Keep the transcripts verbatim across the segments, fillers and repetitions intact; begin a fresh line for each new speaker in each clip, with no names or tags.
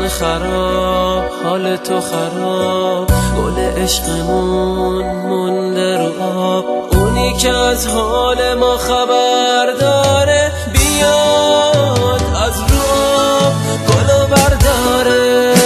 من خراب، حال تو خراب، گل عشقمون مونده رو آب. اونی که از حال ما خبر داره بیاد از رو آب گلو برداره.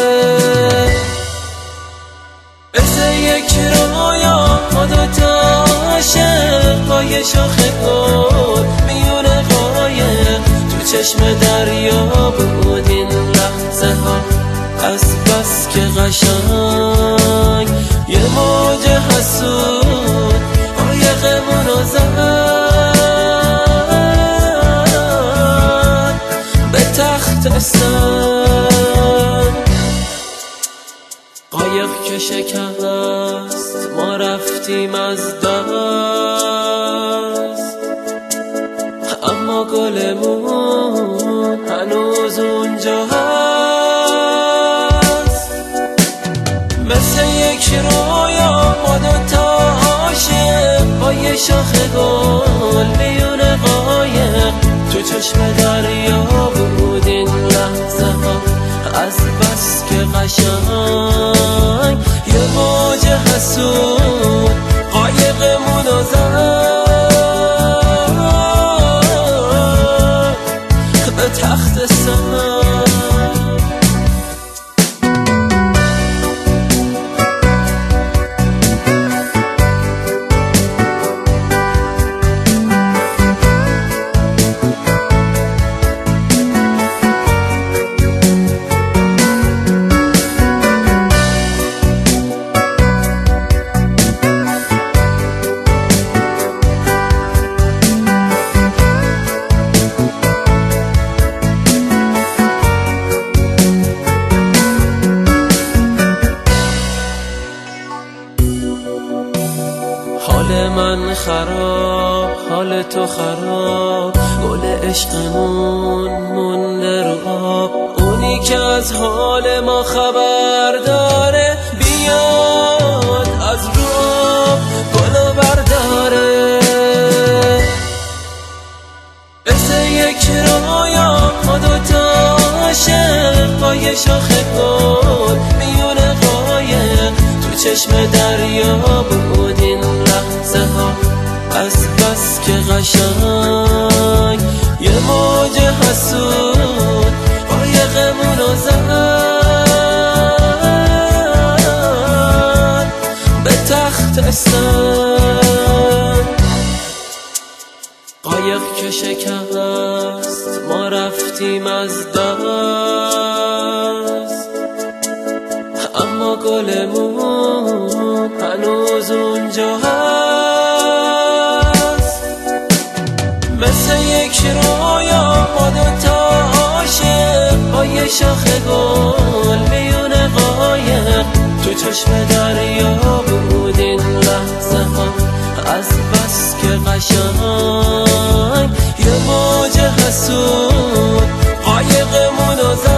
مثل یک رویا ما دوتا عاشق با یه شاخ گل میونه قایق تو چشم دریا بود این لحظه ها. از بس که قشنگ یه موج حسود قایقمونو زد به تخت سنگ. قایق که شکست ما رفتیم از دست، اما گلمون هنوز اونجا هست. مثل یک رویا ما دوتا عاشق با یه شاخ گل میونه قایق تو چشم دریا بود این لحظه ها. از بس که قشنگ یه موج حسود قایقمونو زد به تخت سنگ. حال من خراب، حال تو خراب، گل عشقمون مونده رو آب. اونی که از حال ما خبر داره بیاد از رو آب گلو برداره. مثل یک رویا ما دوتا عاشق با یه شاخ گل میونه قایق تو چشم دریا بود این لحظه ها. از بس که قشنگ یه موج حسود قایقمونو زد به تخت سنگ. قایق که شکست ما رفتیم از دست، اما گلمون هنوز اونجا هست. مثل یک رویا ما دوتا عاشق با یه شاخ گل میونه قایق تو چشم دریا بود این لحظه ها. از بس که قشنگ یه موج حسود قایقمونو زد